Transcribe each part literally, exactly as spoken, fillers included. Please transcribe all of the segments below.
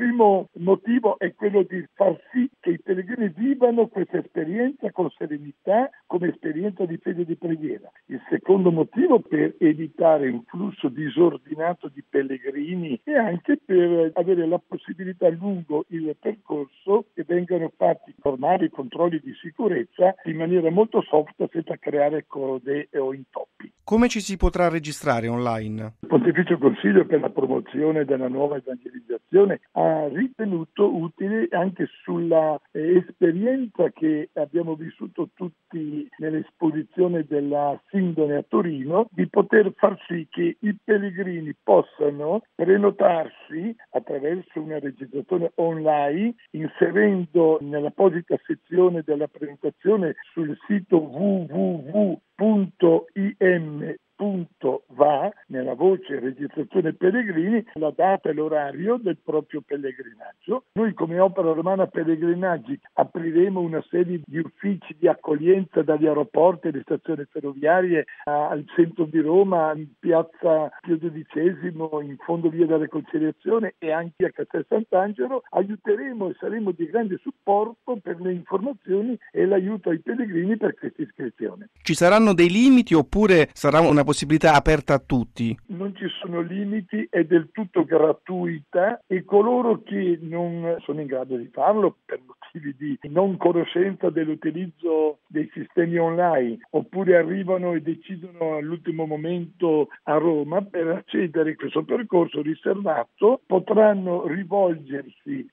primo motivo è quello di far sì che i pellegrini vivano questa esperienza con serenità, come esperienza di fede e di preghiera. Il secondo motivo per evitare un flusso disordinato di pellegrini e anche per avere la possibilità lungo il percorso che vengano fatti normali controlli di sicurezza in maniera molto soft senza creare code o intoppi. Come ci si potrà registrare online? Il Pontificio Consiglio per la promozione della nuova evangelizzazione ha ritenuto utile anche sulla eh, esperienza che abbiamo vissuto tutti nell'esposizione della Sindone a Torino, di poter far sì che i pellegrini possano prenotarsi attraverso una registrazione online, inserendo nell'apposita sezione della prenotazione sul sito w w w punto i m punto v a, nella voce registrazione pellegrini, la data e l'orario del proprio pellegrinaggio. Noi come Opera Romana Pellegrinaggi apriremo una serie di uffici di accoglienza dagli aeroporti alle stazioni ferroviarie al centro di Roma, in piazza Pio dodicesimo, in fondo via della Conciliazione e anche a Castel Sant'Angelo. Aiuteremo e saremo di grande supporto per le informazioni e l'aiuto ai pellegrini per questa iscrizione. Ci saranno dei limiti oppure sarà una possibilità aperta a tutti? Non ci sono limiti, è del tutto gratuita e coloro che non sono in grado di farlo per motivi di non conoscenza dell'utilizzo dei sistemi online oppure arrivano e decidono all'ultimo momento a Roma, per accedere a questo percorso riservato potranno rivolgersi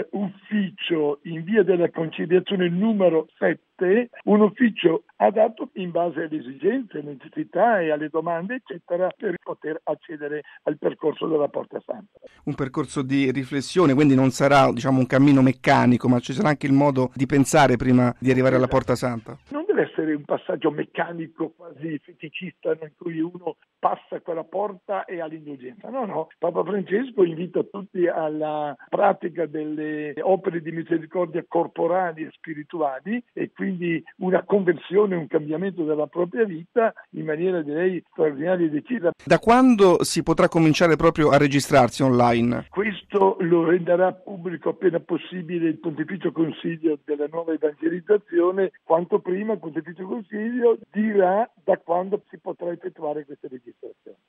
all'ufficio in via della Conciliazione numero sette, un ufficio adatto in base alle esigenze, alle necessità e alle domande eccetera, per poter accedere al percorso della Porta Santa. Un percorso di riflessione, quindi non sarà, diciamo, un cammino meccanico, ma ci sarà anche il modo di pensare prima di arrivare alla Porta Santa. Non deve essere un passaggio meccanico quasi feticista in cui uno passa quella porta e ha l'indulgenza. No, no. Papa Francesco invita tutti alla pratica delle opere di misericordia corporali e spirituali e quindi una conversione, un cambiamento della propria vita in maniera direi straordinaria e decisa. Da quando si potrà cominciare proprio a registrarsi online? Questo lo renderà pubblico appena possibile il Pontificio Consiglio della nuova evangelizzazione. Quanto prima il Pontificio Consiglio dirà da quando si potrà effettuare questa registrazione.